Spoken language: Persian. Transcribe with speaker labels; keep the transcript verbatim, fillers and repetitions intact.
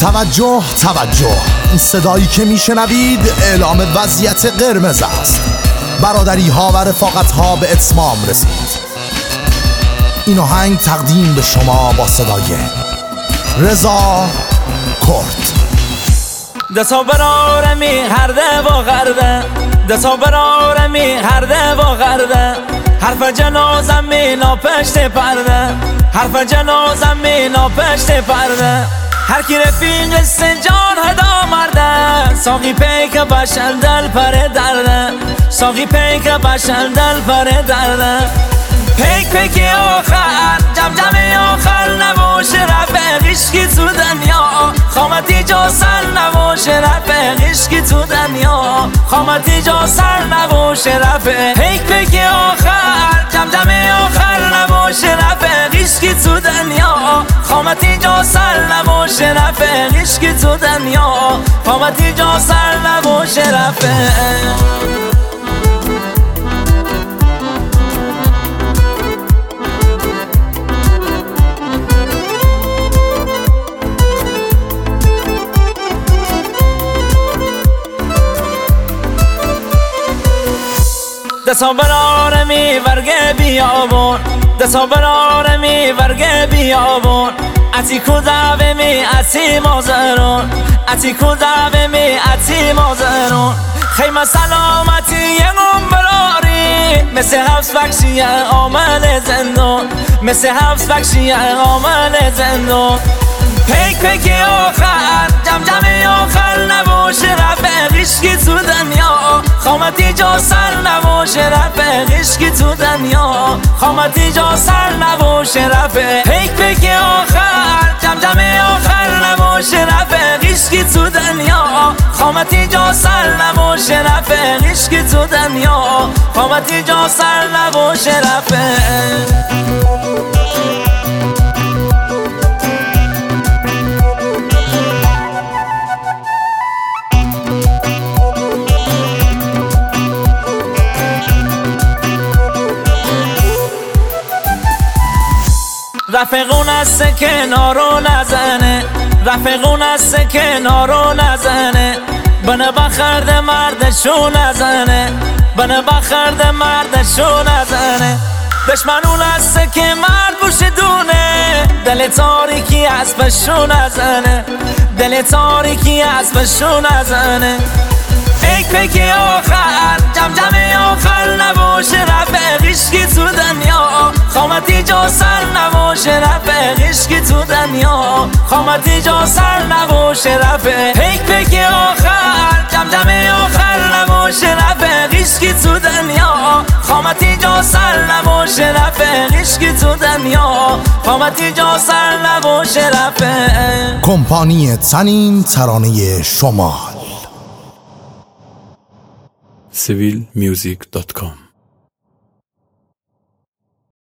Speaker 1: توجه توجه، این صدایی که میشنوید اعلام وضعیت قرمز است. برادری ها و رفاقت ها به اتمام رسید. این آهنگ تقدیم به شما با صدای رضا کرد.
Speaker 2: دسا برارمی هرده و غرده، دسا برارمی هرده و غرده، حرف جنازم مینا پشت پرده، حرف جنازم مینا پشت پرده. هر کی رفیق سنجان هدا مرده، ساقی پیک بشل دل پر درده، ساقی پیک بشل دل پر درده. پیک پیک آخر جم جم آخر نباش رفیق عشقی تو دنیا، خامتی جا سر نباش رفیق عشقی تو دنیا، خامتی جا سر نباش رفیق. پیک پیک آخر جم جم آخر نباش رفیق عشقی تو دنیا، خامتی جا سر نباش رفیق عشقی تو دنیا، خامتی جا سر نباش رفیق. دسا برارمی ورگه بیابون، دسا برارمی ورگه بیابون، اتی کدوه می اتی مازرون، اتی کدوه می اتی مازرون. خیمه سلامتی یه براری، مثل حفظ بخشی آمد زندون، مثل حفظ بخشی آمد زندون. پیک پیک آخر جم جم آخر نباش رفیق عشقی تو دنیا، خامتی جا سر نباش رفیق عشقی تو دنیا، خامتی جا سر نباش رفیق. پیک پیک آخر جم جم آخر نباش رفیق عشقی تو دنیا، خامتی جا سر نباش رفیق عشقی تو دنیا، خامتی جا سر نباش رفیق. رفیقون است کنارو نزنه، رفیقون است کنارو نزنه، بنه بخرد مردشو نزنه، بنه بخرد مردشو نزنه. دشمنون است که مرد بوش دونه، دل تاریکی از بشو نزنه، دل تاریکی از بشو نزنه. پیک پیک آخر جم جم آخر نباش رفیق عشقی تو دنیا، خامتی جا سر نباش رفیق عشقی تو دنیا، خامتی جا سر نباش رفیق. پیک پیک آخر جم جم آخر نباش رفیق عشقی تو دنیا، خامتی جا سر نباش رفیق عشقی تو دنیا، خامتی جا سر نباش رفیق.
Speaker 1: کمپانی تنین ترانه شمال.
Speaker 3: سیویل میوزیک دات کام